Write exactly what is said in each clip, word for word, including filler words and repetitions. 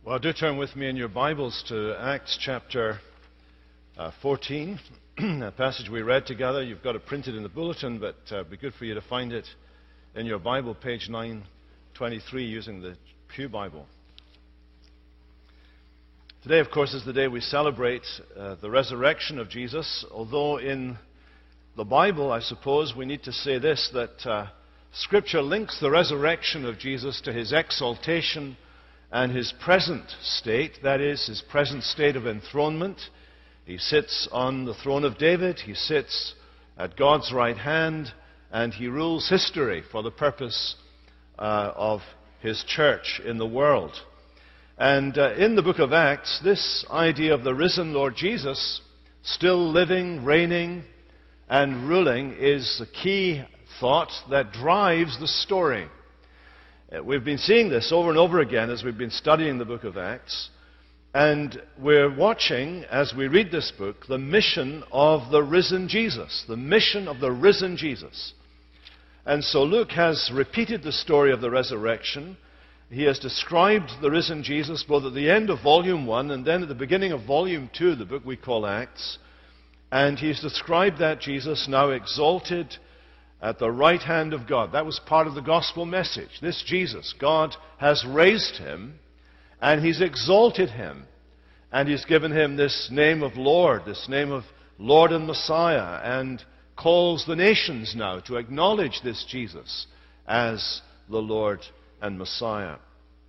Well, do turn with me in your Bibles to Acts chapter uh, fourteen, a passage we read together. You've got it printed in the bulletin, but uh, it'd be good for you to find it in your Bible, page nine twenty-three, using the Pew Bible. Today, of course, is the day we celebrate uh, the resurrection of Jesus, although in the Bible, I suppose, we need to say this, that uh, Scripture links the resurrection of Jesus to his exaltation and his present state, that is, his present state of enthronement. He sits on the throne of David, he sits at God's right hand, and he rules history for the purpose uh, of his church in the world. And uh, in the book of Acts, this idea of the risen Lord Jesus, still living, reigning, and ruling, is the key thought that drives the story. We've been seeing this over and over again as we've been studying the book of Acts, and we're watching, as we read this book, the mission of the risen Jesus, the mission of the risen Jesus. And so Luke has repeated the story of the resurrection. He has described the risen Jesus both at the end of volume one and then at the beginning of volume two, the book we call Acts. And he's described that Jesus now exalted at the right hand of God. That was part of the gospel message. This Jesus, God has raised him, and he's exalted him, and he's given him this name of Lord, this name of Lord and Messiah, and calls the nations now to acknowledge this Jesus as the Lord and Messiah.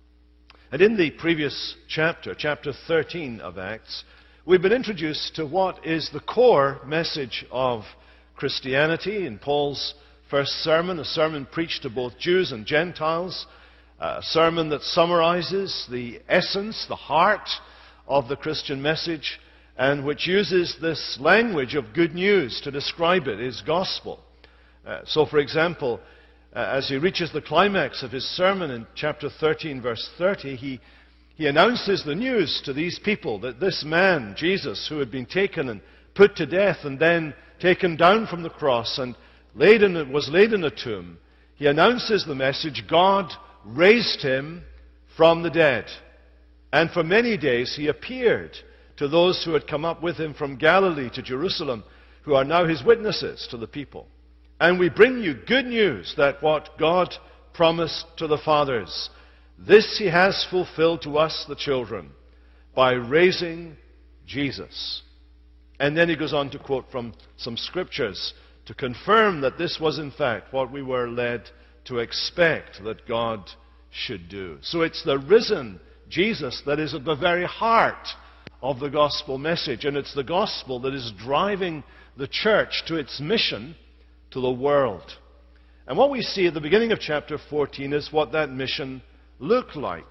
And in the previous chapter, chapter thirteen of Acts, we've been introduced to what is the core message of Christianity in Paul's first sermon, a sermon preached to both Jews and Gentiles, a sermon that summarizes the essence, the heart of the Christian message, and which uses this language of good news to describe it, his gospel. Uh, so, for example, uh, as he reaches the climax of his sermon in chapter thirteen, verse thirty, he, he announces the news to these people that this man, Jesus, who had been taken and put to death and then taken down from the cross and laid in, was laid in a tomb, he announces the message, God raised him from the dead. And for many days he appeared to those who had come up with him from Galilee to Jerusalem, who are now his witnesses to the people. And we bring you good news that what God promised to the fathers, this he has fulfilled to us, the children, by raising Jesus. And then he goes on to quote from some scriptures to confirm that this was in fact what we were led to expect that God should do. So it's the risen Jesus that is at the very heart of the gospel message, and it's the gospel that is driving the church to its mission to the world. And what we see at the beginning of chapter fourteen is what that mission looked like,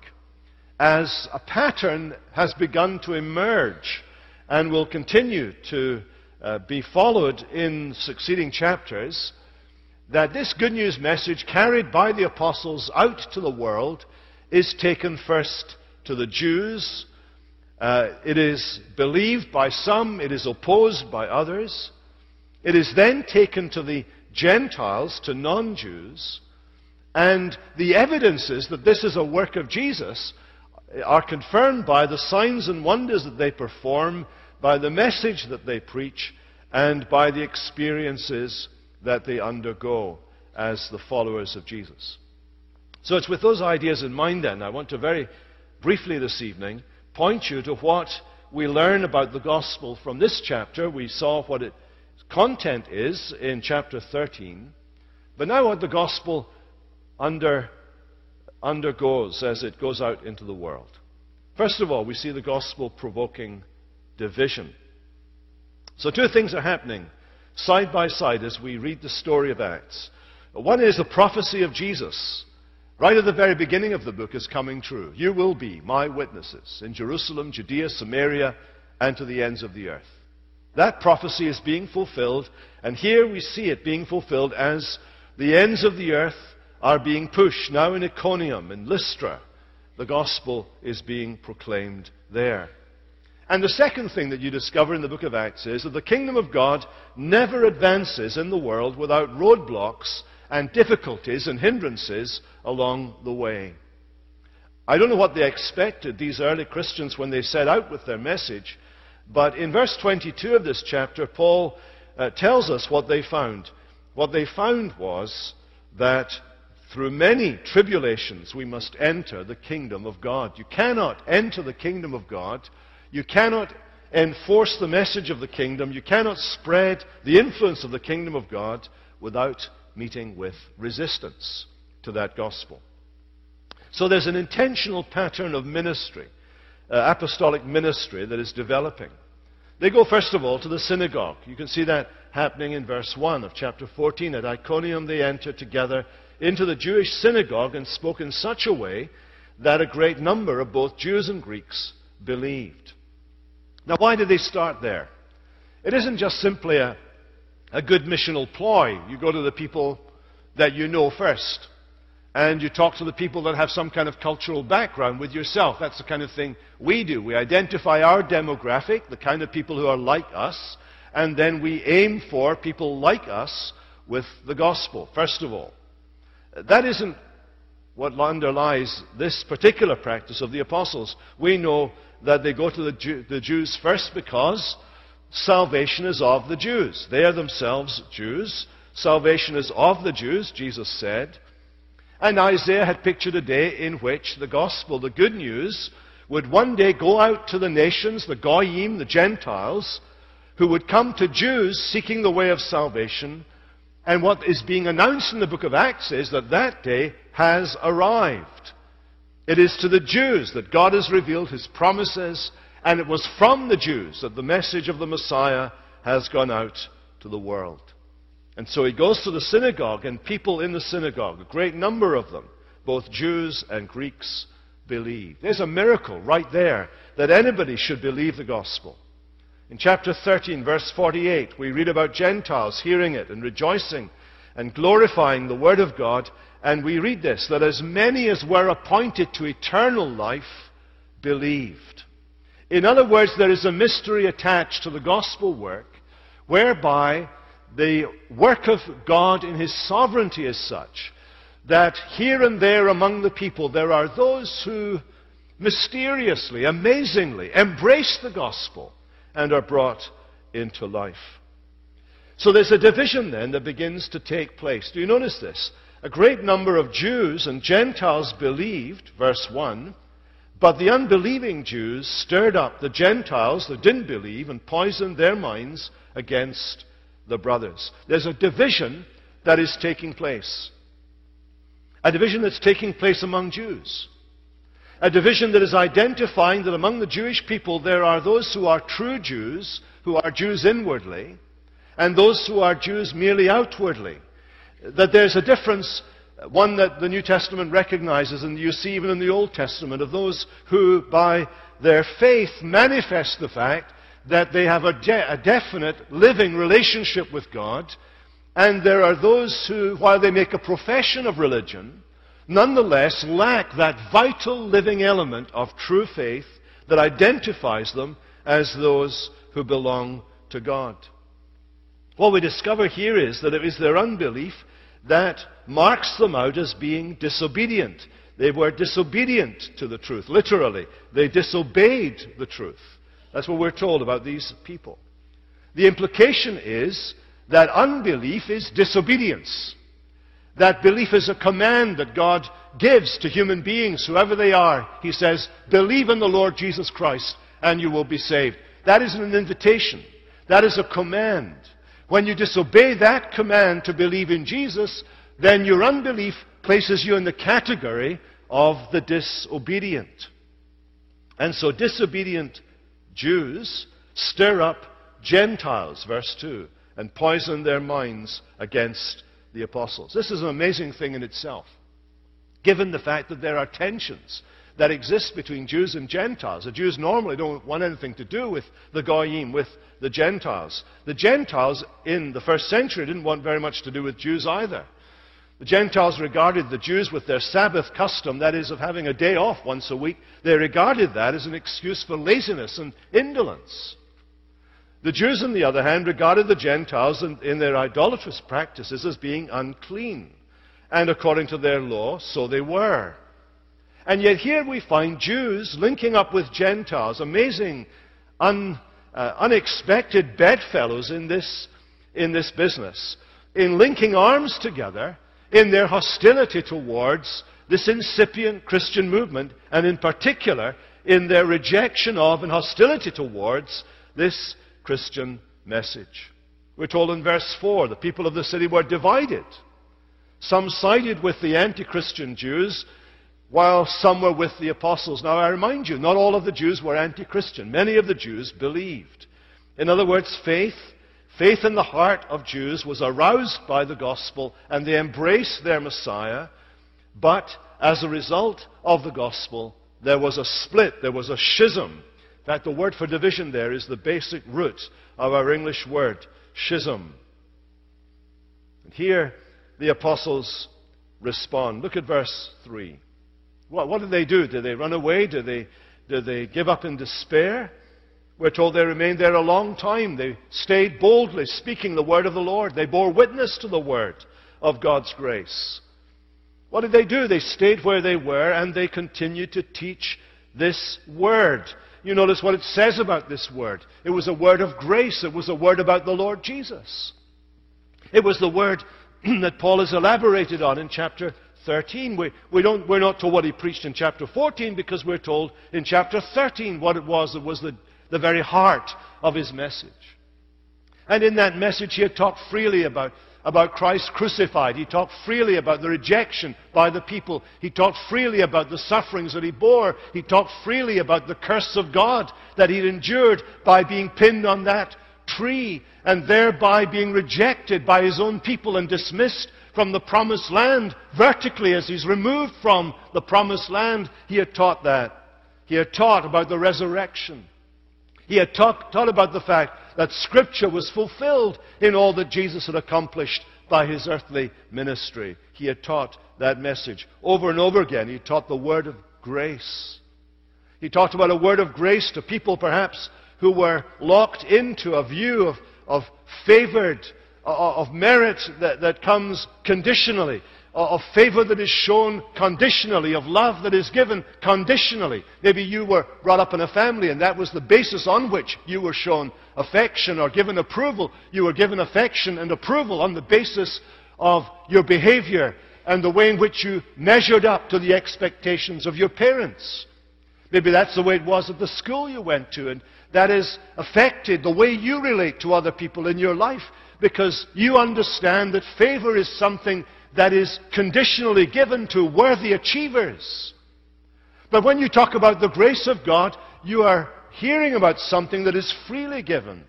as a pattern has begun to emerge and will continue to uh, be followed in succeeding chapters, that this good news message carried by the apostles out to the world is taken first to the Jews. Uh, it is believed by some, it is opposed by others. It is then taken to the Gentiles, to non-Jews, and the evidences that this is a work of Jesus are confirmed by the signs and wonders that they perform, by the message that they preach, and by the experiences that they undergo as the followers of Jesus. So it's with those ideas in mind then, I want to very briefly this evening point you to what we learn about the gospel from this chapter. We saw what its content is in chapter thirteen, but now what the gospel under, undergoes as it goes out into the world. First of all, we see the gospel provoking division. So two things are happening side by side as we read the story of Acts. One is the prophecy of Jesus, right at the very beginning of the book, is coming true. You will be my witnesses in Jerusalem, Judea, Samaria, and to the ends of the earth. That prophecy is being fulfilled, and here we see it being fulfilled as the ends of the earth are being pushed. Now in Iconium, in Lystra, the gospel is being proclaimed there. And the second thing that you discover in the book of Acts is that the kingdom of God never advances in the world without roadblocks and difficulties and hindrances along the way. I don't know what they expected, these early Christians, when they set out with their message, but in verse twenty-two of this chapter, Paul uh, tells us what they found. What they found was that through many tribulations we must enter the kingdom of God. You cannot enter the kingdom of God. You cannot enforce the message of the kingdom. You cannot spread the influence of the kingdom of God without meeting with resistance to that gospel. So there's an intentional pattern of ministry, uh, apostolic ministry, that is developing. They go first of all to the synagogue. You can see that happening in verse one of chapter fourteen. At Iconium they entered together into the Jewish synagogue and spoke in such a way that a great number of both Jews and Greeks believed. Now, why did they start there? It isn't just simply a, a good missional ploy. You go to the people that you know first, and you talk to the people that have some kind of cultural background with yourself. That's the kind of thing we do. We identify our demographic, the kind of people who are like us, and then we aim for people like us with the gospel, first of all. That isn't what underlies this particular practice of the apostles. We know that they go to the, Jew, the Jews first because salvation is of the Jews. They are themselves Jews. Salvation is of the Jews, Jesus said. And Isaiah had pictured a day in which the gospel, the good news, would one day go out to the nations, the Goyim, the Gentiles, who would come to Jews seeking the way of salvation. And what is being announced in the book of Acts is that that day has arrived. It is to the Jews that God has revealed his promises, and it was from the Jews that the message of the Messiah has gone out to the world. And so he goes to the synagogue, and people in the synagogue, a great number of them, both Jews and Greeks, believe. There's a miracle right there that anybody should believe the gospel. In chapter thirteen, verse forty-eight, we read about Gentiles hearing it and rejoicing and glorifying the word of God. And we read this, that as many as were appointed to eternal life believed. In other words, there is a mystery attached to the gospel work whereby the work of God in his sovereignty is such that here and there among the people there are those who mysteriously, amazingly embrace the gospel and are brought into life. So there's a division then that begins to take place. Do you notice this? A great number of Jews and Gentiles believed, verse one, but the unbelieving Jews stirred up the Gentiles that didn't believe and poisoned their minds against the brothers. There's a division that is taking place. A division that's taking place among Jews. A division that is identifying that among the Jewish people there are those who are true Jews, who are Jews inwardly, and those who are Jews merely outwardly. That there's a difference, one that the New Testament recognizes, and you see even in the Old Testament, of those who by their faith manifest the fact that they have a, de- a definite living relationship with God, and there are those who, while they make a profession of religion, nonetheless lack that vital living element of true faith that identifies them as those who belong to God. What we discover here is that it is their unbelief that marks them out as being disobedient. They were disobedient to the truth, literally. They disobeyed the truth. That's what we're told about these people. The implication is that unbelief is disobedience. That belief is a command that God gives to human beings, whoever they are. He says, believe in the Lord Jesus Christ and you will be saved. That isn't an invitation. That is a command. When you disobey that command to believe in Jesus, then your unbelief places you in the category of the disobedient. And so disobedient Jews stir up Gentiles, verse two, and poison their minds against the apostles. This is an amazing thing in itself, given the fact that there are tensions that exist between Jews and Gentiles. The Jews normally don't want anything to do with the Goyim, with the Gentiles. The Gentiles in the first century didn't want very much to do with Jews either. The Gentiles regarded the Jews with their Sabbath custom, that is, of having a day off once a week. They regarded that as an excuse for laziness and indolence. The Jews, on the other hand, regarded the Gentiles in, in their idolatrous practices as being unclean. And according to their law, so they were. And yet here we find Jews linking up with Gentiles, amazing, un, uh, unexpected bedfellows in this, in this business, in linking arms together in their hostility towards this incipient Christian movement, and in particular in their rejection of and hostility towards this Christian message. We're told in verse four, the people of the city were divided. Some sided with the anti-Christian Jews, while some were with the apostles. Now I remind you, not all of the Jews were anti-Christian. Many of the Jews believed. In other words, faith, faith in the heart of Jews was aroused by the gospel, and they embraced their Messiah. But as a result of the gospel, there was a split, there was a schism. In fact, the word for division there is the basic root of our English word, schism. And here the apostles respond. Look at verse three. What, what did they do? Did they run away? Did they, did they give up in despair? We're told they remained there a long time. They stayed boldly speaking the word of the Lord. They bore witness to the word of God's grace. What did they do? They stayed where they were, and they continued to teach this word. You notice what it says about this word. It was a word of grace. It was a word about the Lord Jesus. It was the word that Paul has elaborated on in chapter thirteen. We, we don't, we're not told what he preached in chapter fourteen, because we're told in chapter thirteen what it was that was the, the very heart of his message. And in that message he had talked freely about about Christ crucified. He talked freely about the rejection by the people. He talked freely about the sufferings that he bore. He talked freely about the curse of God that he'd endured by being pinned on that tree and thereby being rejected by his own people and dismissed from the promised land vertically as he's removed from the promised land. He had taught that. He had taught about the resurrection. He had talk, taught about the fact that Scripture was fulfilled in all that Jesus had accomplished by his earthly ministry. He had taught that message over and over again. He taught the word of grace. He talked about a word of grace to people perhaps who were locked into a view of, of favored, of merit that, that comes conditionally, of favor that is shown conditionally, of love that is given conditionally. Maybe you were brought up in a family and that was the basis on which you were shown affection or given approval. You were given affection and approval on the basis of your behavior and the way in which you measured up to the expectations of your parents. Maybe that's the way it was at the school you went to, and that has affected the way you relate to other people in your life, because you understand that favor is something that is conditionally given to worthy achievers. But when you talk about the grace of God, you are hearing about something that is freely given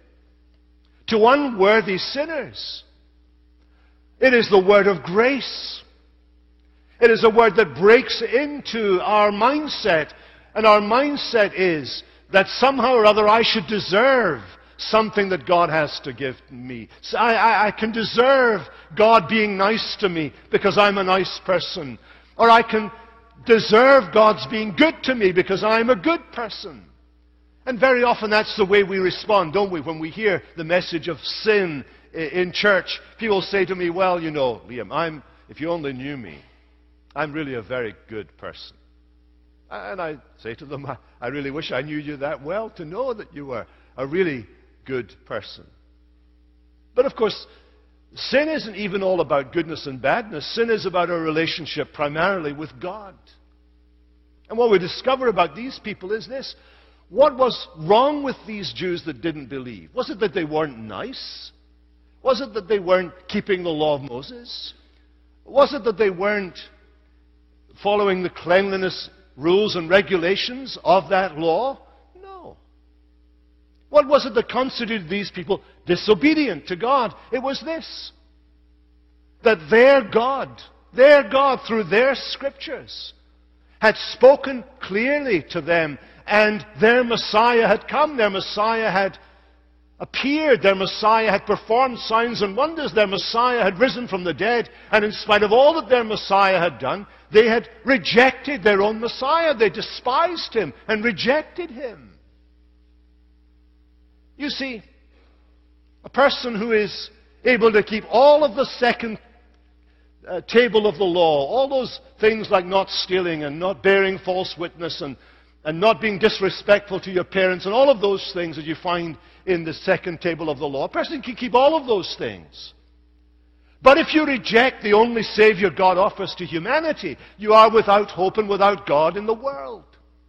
to unworthy sinners. It is the word of grace. It is a word that breaks into our mindset, and our mindset is that somehow or other I should deserve something that God has to give me. So I, I, I can deserve God being nice to me because I'm a nice person. Or I can deserve God's being good to me because I'm a good person. And very often that's the way we respond, don't we? When we hear the message of sin in church, people say to me, well, you know, Liam, I'm, if you only knew me, I'm really a very good person. And I say to them, I really wish I knew you that well to know that you were a really good person. But of course, sin isn't even all about goodness and badness. Sin is about our relationship primarily with God. And what we discover about these people is this. What was wrong with these Jews that didn't believe? Was it that they weren't nice? Was it that they weren't keeping the law of Moses? Was it that they weren't following the cleanliness rules and regulations of that law? No. What was it that constituted these people disobedient to God? It was this. That their God, their God through their scriptures had spoken clearly to them, and their Messiah had come, their Messiah had appeared, their Messiah had performed signs and wonders, their Messiah had risen from the dead, and in spite of all that their Messiah had done, they had rejected their own Messiah. They despised him and rejected him. You see, a person who is able to keep all of the second uh, table of the law, all those things like not stealing and not bearing false witness and, and not being disrespectful to your parents and all of those things that you find in the second table of the law. A person can keep all of those things. But if you reject the only Savior God offers to humanity, you are without hope and without God in the world.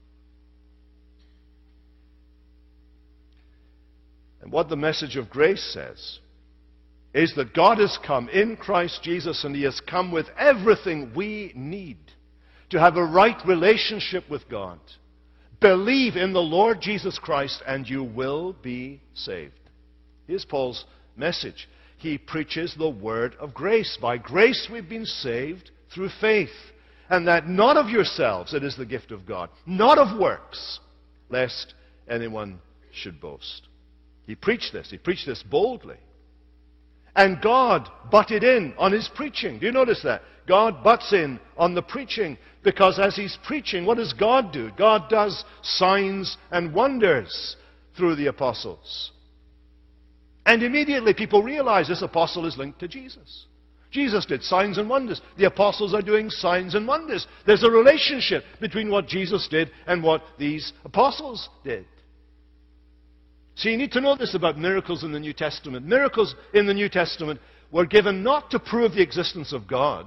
And what the message of grace says is that God has come in Christ Jesus, and He has come with everything we need to have a right relationship with God. Believe in the Lord Jesus Christ and you will be saved. Here's Paul's message. He preaches the word of grace. By grace we've been saved through faith, and that not of yourselves, it is the gift of God, not of works, lest anyone should boast. He preached this. He preached this boldly. And God butted in on his preaching. Do you notice that? God butts in on the preaching, because as he's preaching, what does God do? God does signs and wonders through the apostles. And immediately people realize this apostle is linked to Jesus. Jesus did signs and wonders. The apostles are doing signs and wonders. There's a relationship between what Jesus did and what these apostles did. So you need to know this about miracles in the New Testament. Miracles in the New Testament were given not to prove the existence of God.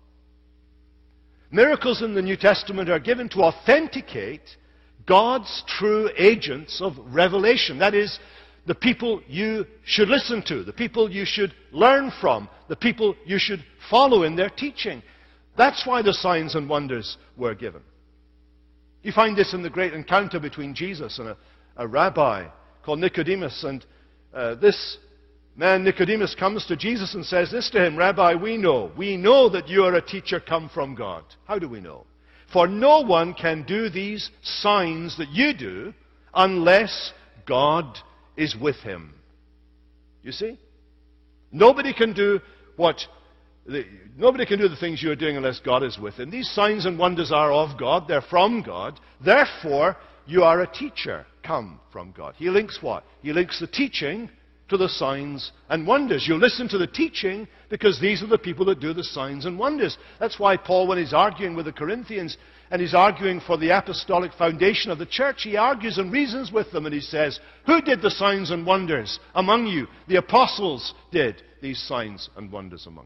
Miracles in the New Testament are given to authenticate God's true agents of revelation. That is, the people you should listen to, the people you should learn from, the people you should follow in their teaching. That's why the signs and wonders were given. You find this in the great encounter between Jesus and a, a rabbi called Nicodemus. And uh, this man, Nicodemus, comes to Jesus and says this to him, Rabbi, we know, we know that you are a teacher come from God. How do we know? For no one can do these signs that you do unless God is with him. You see? Nobody can do what the, nobody can do the things you're doing unless God is with him. These signs and wonders are of God. They're from God. Therefore, you are a teacher come from God. He links what? He links the teaching to the signs and wonders. You listen to the teaching because these are the people that do the signs and wonders. That's why Paul, when he's arguing with the Corinthians and he's arguing for the apostolic foundation of the church, he argues and reasons with them, and he says, who did the signs and wonders among you? The apostles did these signs and wonders among you.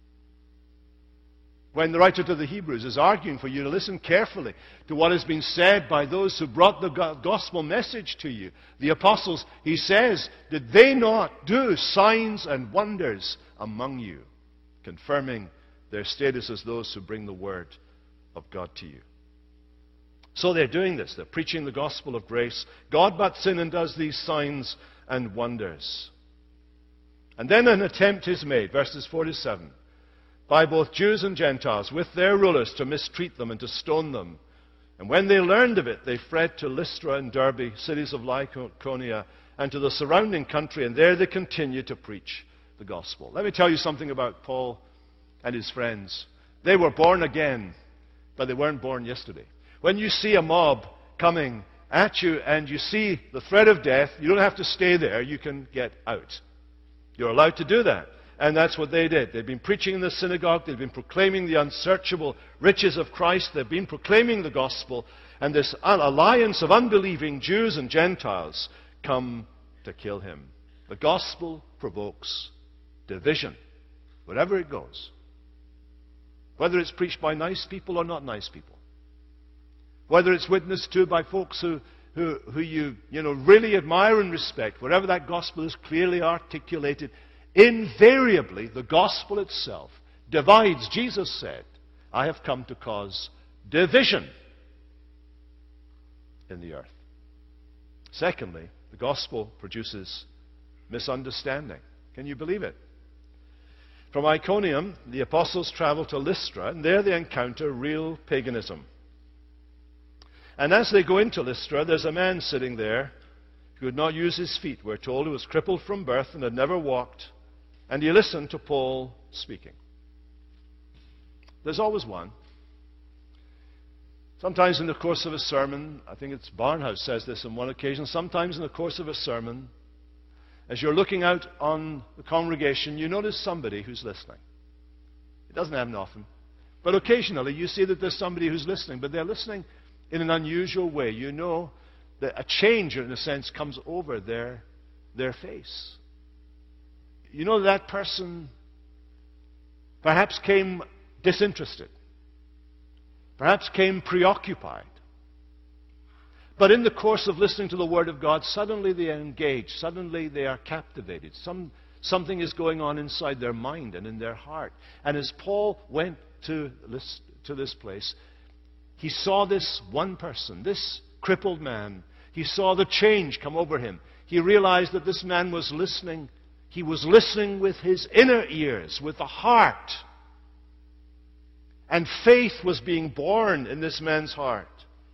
When the writer to the Hebrews is arguing for you to listen carefully to what has been said by those who brought the gospel message to you, the apostles, he says, did they not do signs and wonders among you, confirming their status as those who bring the word of God to you? So they're doing this. They're preaching the gospel of grace. God butts in and does these signs and wonders. And then an attempt is made, verses four to seven, by both Jews and Gentiles, with their rulers, to mistreat them and to stone them. And when they learned of it, they fled to Lystra and Derbe, cities of Lycaonia, and to the surrounding country, and there they continued to preach the gospel. Let me tell you something about Paul and his friends. They were born again, but they weren't born yesterday. When you see a mob coming at you and you see the threat of death, you don't have to stay there. You can get out. You're allowed to do that. And that's what they did. They'd been preaching in the synagogue. They'd been proclaiming the unsearchable riches of Christ. They'd been proclaiming the gospel. And this alliance of unbelieving Jews and Gentiles come to kill him. The gospel provokes division, wherever it goes. Whether it's preached by nice people or not nice people. Whether it's witnessed to by folks who, who, who you, you know, really admire and respect. Wherever that gospel is clearly articulated, invariably, the gospel itself divides. Jesus said, I have come to cause division in the earth. Secondly, the gospel produces misunderstanding. Can you believe it? From Iconium, the apostles travel to Lystra, and there they encounter real paganism. And as they go into Lystra, there's a man sitting there who could not use his feet, we're told, who was crippled from birth and had never walked. And he listened to Paul speaking. There's always one. Sometimes in the course of a sermon, I think it's Barnhouse says this on one occasion, sometimes in the course of a sermon, as you're looking out on the congregation, you notice somebody who's listening. It doesn't happen often. But occasionally you see that there's somebody who's listening, but they're listening in an unusual way. You know that a change, in a sense, comes over their, their face. You know that person perhaps came disinterested, perhaps came preoccupied. But in the course of listening to the Word of God, suddenly they are engaged, suddenly they are captivated. Some, something is going on inside their mind and in their heart. And as Paul went to this, to this place, he saw this one person, this crippled man. He saw the change come over him. He realized that this man was listening. He was listening with his inner ears, with the heart. And faith was being born in this man's heart.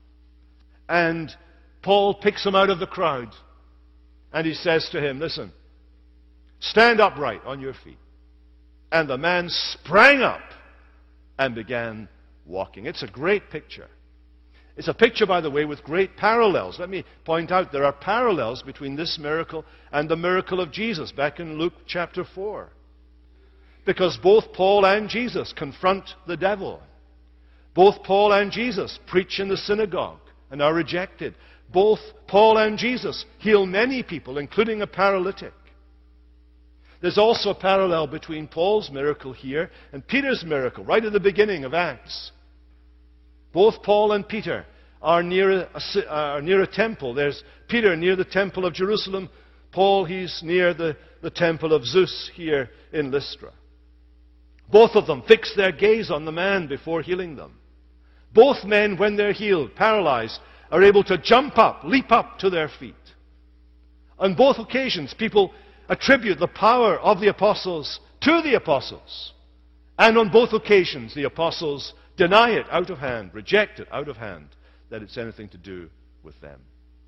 And Paul picks him out of the crowd. And he says to him, listen, stand upright on your feet. And the man sprang up and began walking. It's a great picture. It's a picture, by the way, with great parallels. Let me point out there are parallels between this miracle and the miracle of Jesus back in Luke chapter four. Because both Paul and Jesus confront the devil. Both Paul and Jesus preach in the synagogue and are rejected. Both Paul and Jesus heal many people, including a paralytic. There's also a parallel between Paul's miracle here and Peter's miracle, right at the beginning of Acts. Both Paul and Peter are near a, are near a temple. There's Peter near the temple of Jerusalem. Paul, he's near the, the temple of Zeus here in Lystra. Both of them fix their gaze on the man before healing them. Both men, when they're healed, paralyzed, are able to jump up, leap up to their feet. On both occasions, people attribute the power of the apostles to the apostles. And on both occasions, the apostles deny it out of hand, reject it out of hand, that it's anything to do with them.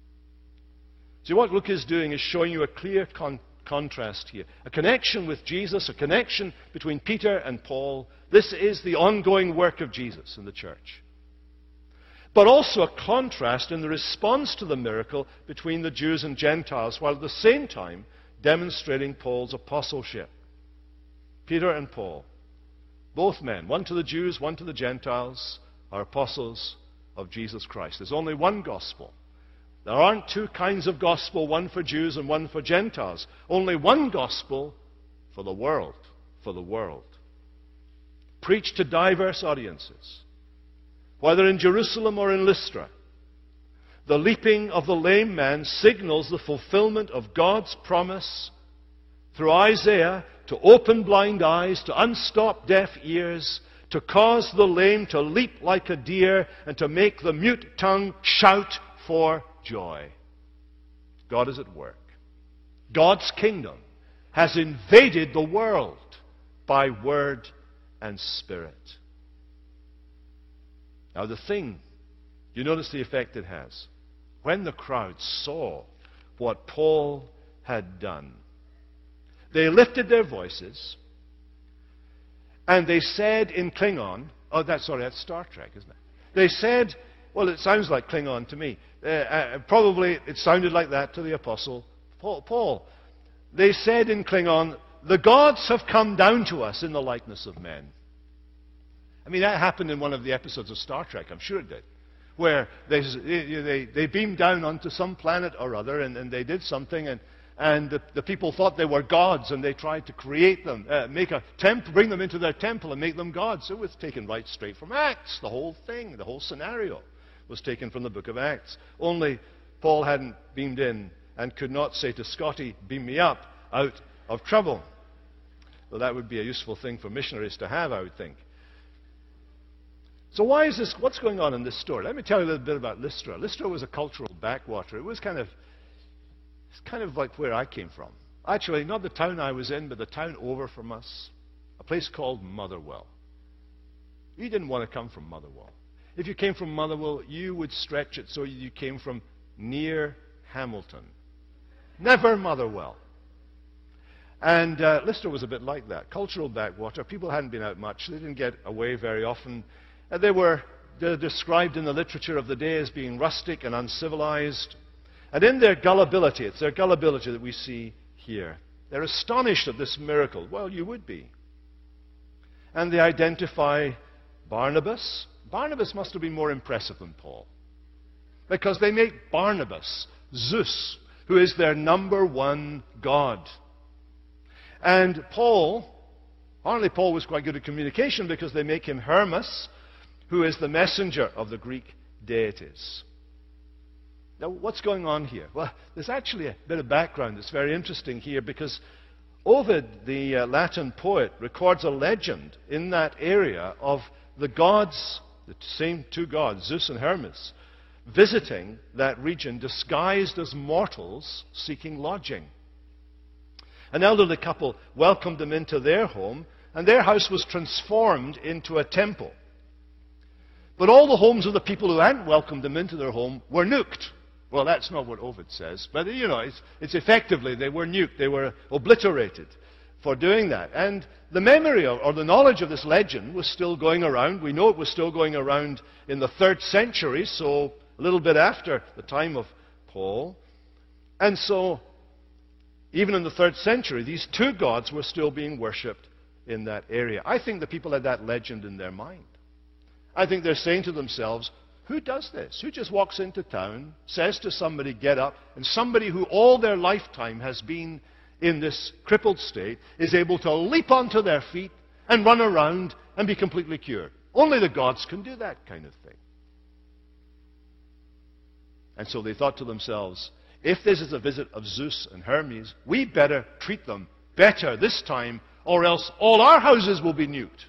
See, what Luke is doing is showing you a clear con- contrast here. A connection with Jesus, a connection between Peter and Paul. This is the ongoing work of Jesus in the church. But also a contrast in the response to the miracle between the Jews and Gentiles, while at the same time demonstrating Paul's apostleship. Peter and Paul, both men, one to the Jews, one to the Gentiles, are apostles of Jesus Christ. There's only one gospel. There aren't two kinds of gospel, one for Jews and one for Gentiles. Only one gospel for the world, for the world. Preached to diverse audiences. Whether in Jerusalem or in Lystra, the leaping of the lame man signals the fulfillment of God's promise through Isaiah to open blind eyes, to unstop deaf ears, to cause the lame to leap like a deer, and to make the mute tongue shout for joy. God is at work. God's kingdom has invaded the world by word and spirit. Now the thing, you notice the effect it has. When the crowd saw what Paul had done, they lifted their voices and they said in Klingon, oh, that's, sorry, that's Star Trek, isn't it? They said, well, it sounds like Klingon to me. Uh, uh, probably it sounded like that to the apostle Paul. Paul. They said in Klingon, the gods have come down to us in the likeness of men. I mean, that happened in one of the episodes of Star Trek, I'm sure it did, where they, they, they beamed down onto some planet or other, and, and they did something, and, and the, the people thought they were gods, and they tried to create them, uh, make a temple, bring them into their temple and make them gods. It was taken right straight from Acts. The whole thing, the whole scenario was taken from the book of Acts. Only Paul hadn't beamed in and could not say to Scotty, beam me up out of trouble. Well, that would be a useful thing for missionaries to have, I would think. So why is this? What's going on in this story? Let me tell you a little bit about Lystra. Lystra was a cultural backwater. It was kind of, it's kind of like where I came from. Actually, not the town I was in, but the town over from us, a place called Motherwell. You didn't want to come from Motherwell. If you came from Motherwell, you would stretch it so you came from near Hamilton. Never Motherwell. And uh, Lystra was a bit like that. Cultural backwater. People hadn't been out much. They didn't get away very often. Uh, they were they're described in the literature of the day as being rustic and uncivilized. And in their gullibility, it's their gullibility that we see here. They're astonished at this miracle. Well, you would be. and they identify Barnabas. Barnabas must have been more impressive than Paul, because they make Barnabas Zeus, who is their number one god. And Paul, apparently Paul was quite good at communication, because they make him Hermes, who is the messenger of the Greek deities. Now, what's going on here? Well, there's actually a bit of background that's very interesting here, because Ovid, the uh, Latin poet, records a legend in that area of the gods, the same two gods, Zeus and Hermes, visiting that region disguised as mortals seeking lodging. An elderly couple welcomed them into their home, and their house was transformed into a temple. But all the homes of the people who hadn't welcomed them into their home were nuked. Well, that's not what Ovid says, but you know, it's, it's effectively they were nuked, they were obliterated for doing that. And the memory of, or the knowledge of this legend was still going around. We know it was still going around in the third century, so a little bit after the time of Paul. And so, even in the third century, these two gods were still being worshipped in that area. I think the people had that legend in their mind. I think they're saying to themselves, who does this? Who just walks into town, says to somebody, get up, and somebody who all their lifetime has been in this crippled state is able to leap onto their feet and run around and be completely cured? Only the gods can do that kind of thing. And so they thought to themselves, if this is a visit of Zeus and Hermes, we better treat them better this time, or else all our houses will be nuked.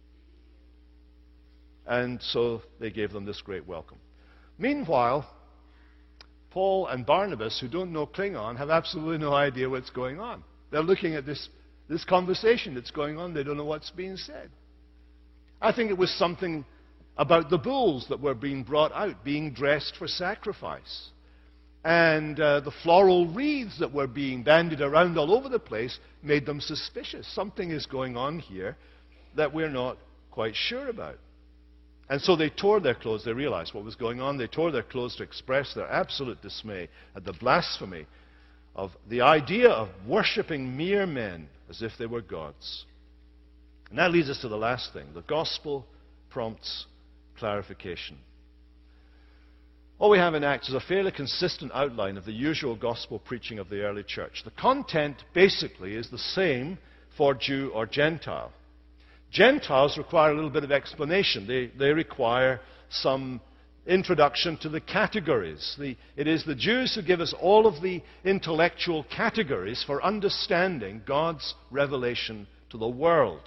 And so they gave them this great welcome. Meanwhile, Paul and Barnabas, who don't know Klingon, have absolutely no idea what's going on. They're looking at this, this conversation that's going on. They don't know what's being said. I think it was something about the bulls that were being brought out, being dressed for sacrifice. And uh, the floral wreaths that were being bandied around all over the place made them suspicious. Something is going on here that we're not quite sure about. And so they tore their clothes. They realized what was going on. They tore their clothes to express their absolute dismay at the blasphemy of the idea of worshipping mere men as if they were gods. And that leads us to the last thing. The gospel prompts clarification. All we have in Acts is a fairly consistent outline of the usual gospel preaching of the early church. The content basically is the same for Jew or Gentile. Gentiles require a little bit of explanation. They, they require some introduction to the categories. The, it is the Jews who give us all of the intellectual categories for understanding God's revelation to the world.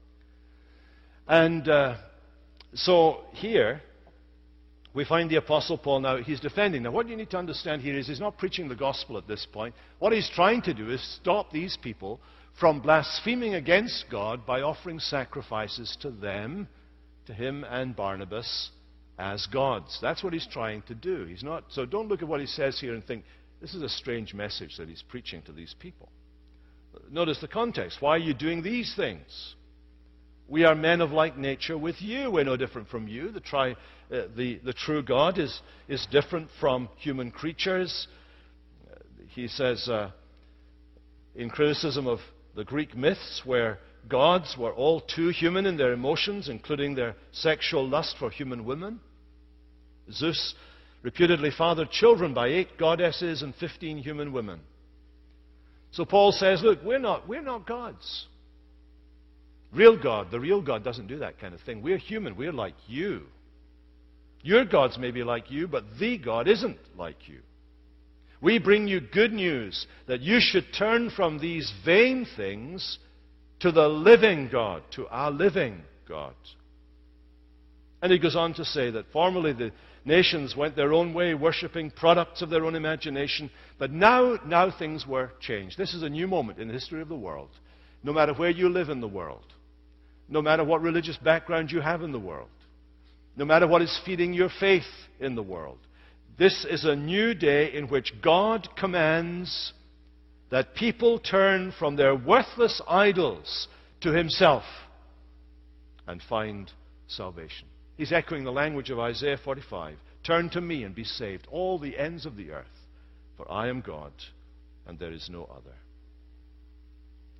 And uh, so here we find the Apostle Paul now, he's defending. Now what you need to understand here is he's not preaching the gospel at this point. What he's trying to do is stop these people from blaspheming against God by offering sacrifices to them, to him and Barnabas, as gods. That's what he's trying to do. He's not, so don't look at what he says here and think, this is a strange message that he's preaching to these people. Notice the context. Why are you doing these things? We are men of like nature with you. We're no different from you. The, tri, uh, the, the true God is, is different from human creatures. Uh, he says, uh, in criticism of the Greek myths, where gods were all too human in their emotions, including their sexual lust for human women. Zeus reputedly fathered children by eight goddesses and fifteen human women. So Paul says, look, we're not, we're not gods. Real God, the real God doesn't do that kind of thing. We're human. We're like you. Your gods may be like you, but the God isn't like you. We bring you good news that you should turn from these vain things to the living God, to our living God. And he goes on to say that formerly the nations went their own way, worshipping products of their own imagination, but now, now things were changed. This is a new moment in the history of the world. No matter where you live in the world, no matter what religious background you have in the world, no matter what is feeding your faith in the world, this is a new day in which God commands that people turn from their worthless idols to himself and find salvation. He's echoing the language of Isaiah forty-five. Turn to me and be saved, all the ends of the earth, for I am God and there is no other.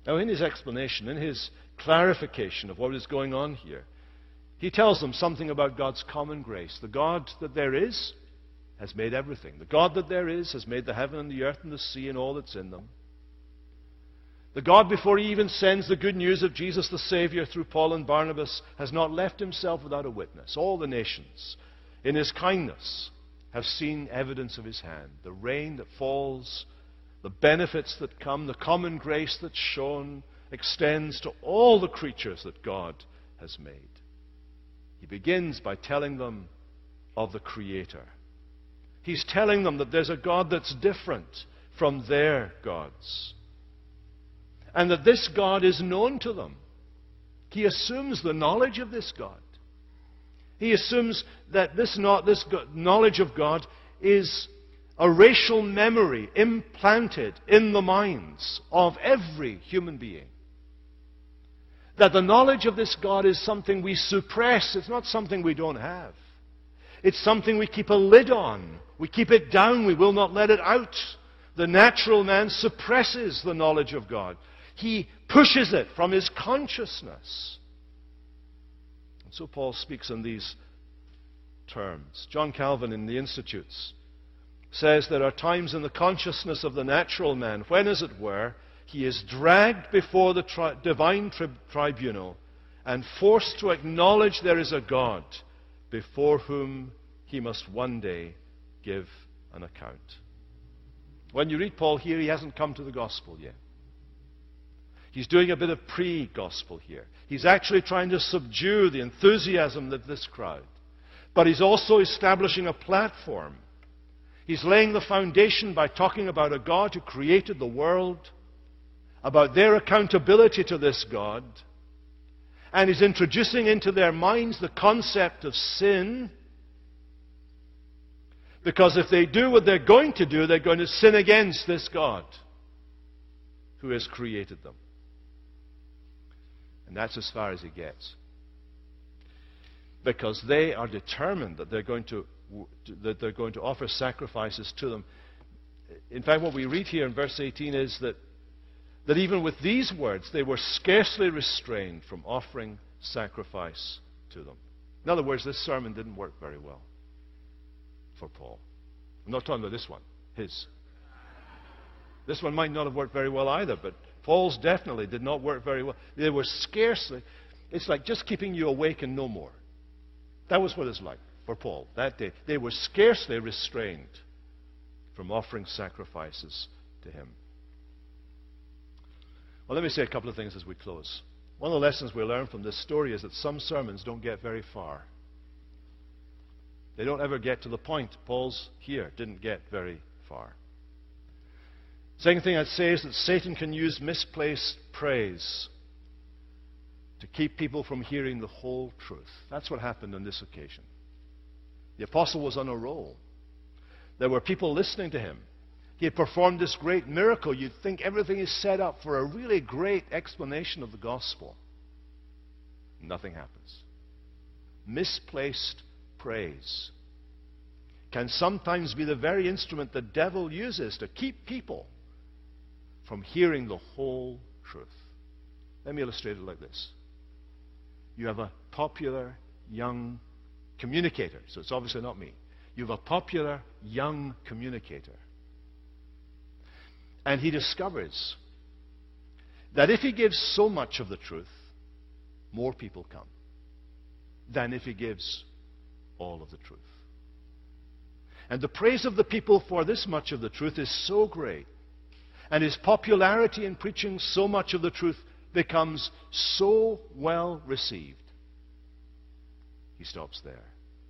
Now, in his explanation, in his clarification of what is going on here, he tells them something about God's common grace. The God that there is has made everything. The God that there is has made the heaven and the earth and the sea and all that's in them. The God, before he even sends the good news of Jesus the Savior through Paul and Barnabas, has not left himself without a witness. All the nations, in his kindness, have seen evidence of his hand. The rain that falls, the benefits that come, the common grace that's shown, extends to all the creatures that God has made. He begins by telling them of the Creator. He's telling them that there's a God that's different from their gods, and that this God is known to them. He assumes the knowledge of this God. He assumes that this, not, this knowledge of God is a racial memory implanted in the minds of every human being. That the knowledge of this God is something we suppress. It's not something we don't have. It's something we keep a lid on. We keep it down. We will not let it out. The natural man suppresses the knowledge of God. He pushes it from his consciousness. And so Paul speaks in these terms. John Calvin in the Institutes says there are times in the consciousness of the natural man when, as it were, he is dragged before the tri- divine tri- tribunal and forced to acknowledge there is a God before whom he must one day give an account. When you read Paul here, he hasn't come to the gospel yet. He's doing a bit of pre-gospel here. He's actually trying to subdue the enthusiasm of this crowd. But he's also establishing a platform. He's laying the foundation by talking about a God who created the world, about their accountability to this God, and he's introducing into their minds the concept of sin, because if they do what they're going to do, they're going to sin against this God who has created them. And that's as far as he gets. Because they are determined that they're going to that they're going to offer sacrifices to them. In fact, what we read here in verse eighteen is that, that even with these words, they were scarcely restrained from offering sacrifice to them. In other words, this sermon didn't work very well for Paul. I'm not talking about this one, his. This one might not have worked very well either, but Paul's definitely did not work very well. They were scarcely, it's like just keeping you awake and no more. That was what it's like for Paul that day. They were scarcely restrained from offering sacrifices to him. Well, let me say a couple of things as we close. One of the lessons we learn from this story is that some sermons don't get very far. They don't ever get to the point. Paul's here didn't get very far. Second thing I'd say is that Satan can use misplaced praise to keep people from hearing the whole truth. That's what happened on this occasion. The apostle was on a roll. There were people listening to him. He had performed this great miracle. You'd think everything is set up for a really great explanation of the gospel. Nothing happens. Misplaced praise can sometimes be the very instrument the devil uses to keep people from hearing the whole truth. Let me illustrate it like this. You have a popular young communicator, so it's obviously not me. You have a popular young communicator. And he discovers that if he gives so much of the truth, more people come than if he gives all of the truth. And the praise of the people for this much of the truth is so great, and his popularity in preaching so much of the truth becomes so well received, he stops there.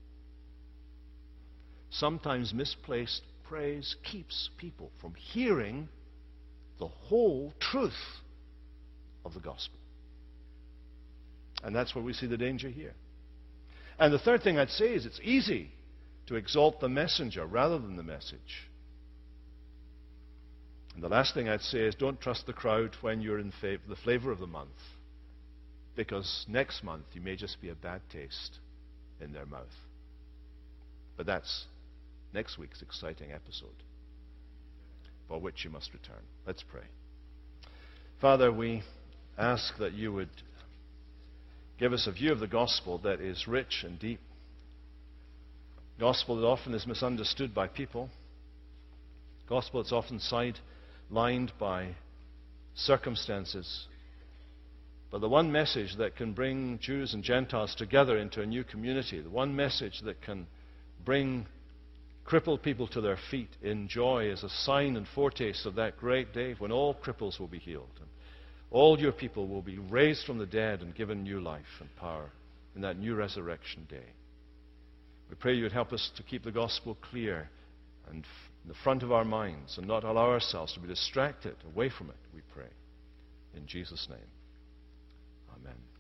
Sometimes misplaced praise keeps people from hearing the whole truth of the gospel. And that's where we see the danger here. And the third thing I'd say is it's easy to exalt the messenger rather than the message. And the last thing I'd say is don't trust the crowd when you're in fav- the flavor of the month, because next month you may just be a bad taste in their mouth. But that's next week's exciting episode, for which you must return. Let's pray. Father, we ask that you would give us a view of the gospel that is rich and deep. Gospel that often is misunderstood by people. Gospel that's often sidelined by circumstances. But the one message that can bring Jews and Gentiles together into a new community, the one message that can bring crippled people to their feet in joy, is a sign and foretaste of that great day when all cripples will be healed. And all your people will be raised from the dead and given new life and power in that new resurrection day. We pray you would help us to keep the gospel clear and in the front of our minds and not allow ourselves to be distracted away from it, we pray. In Jesus' name, amen.